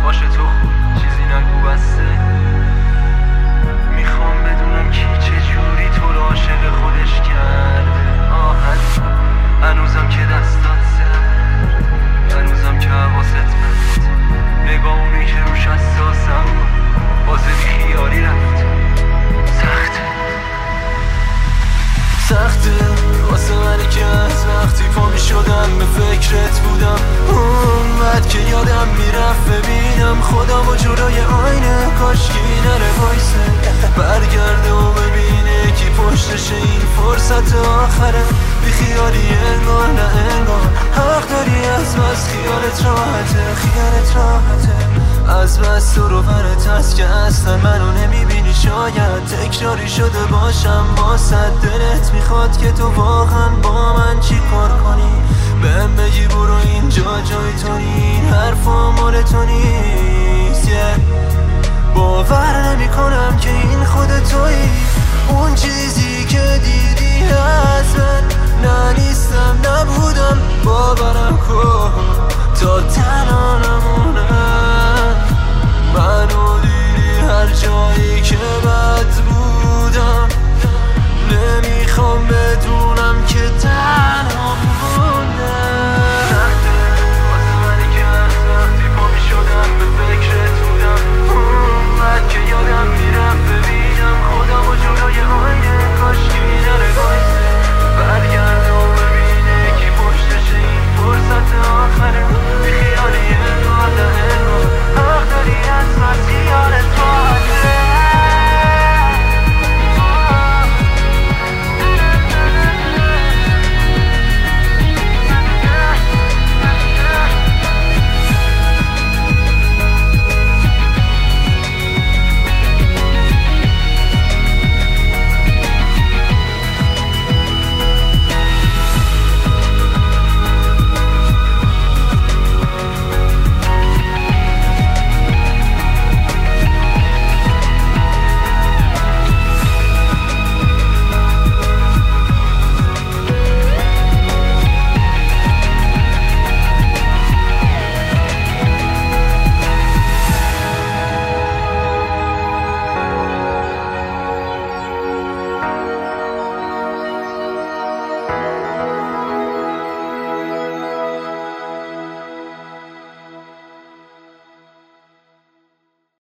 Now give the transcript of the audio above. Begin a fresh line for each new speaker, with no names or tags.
باشه تو چیزی نگو بسته. میخوام بدونم کی چجوری تو رو عاشق خودش کرده. هنوزم که دستات سر، هنوزم که حواست پرت، نگاهونی که روش حساسم بازه بی خیالی رفت. سخته واسه منی که از وقتی پا می شدم به فکرت بودم، اونقدر که یادم میرفت ببینم خودم و جلوی آینه. کاشکی نره وایسه برگرده و ببینه کی پشتش این فرصت آخره. بی خیالی انگار نه انگار حق داری، از بس خیالت راحته، خیالت راحته. از بس تو رو برت هست که اصلا منو نمیبینی. شاید تکراری شده باشم واسه دلت میخواد که تو واقعا با من چی کار کنی. بهم بگی برو اینجا جای تو نی، این حرفا مال تو نیست. باور نمی کنم که این خود تویی، اون چیزی که دیدی از من. نه نیستم نبودم باورم کن تا تنانم